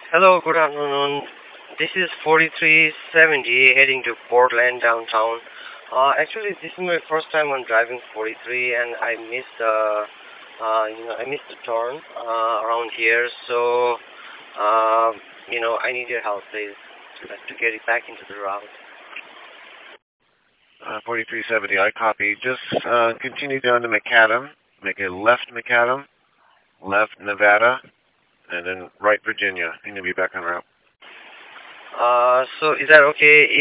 Hello, good afternoon. This is 4370 heading to Portland downtown. Actually, this is my first time on driving 43, and I missed the turn around here. So, uh, I need your help, please, to get it back into the route. 4370, I copy. Just continue down to Macadam, make a left Macadam, left Nevada, and then right Virginia, and you'll be back on route. So is that okay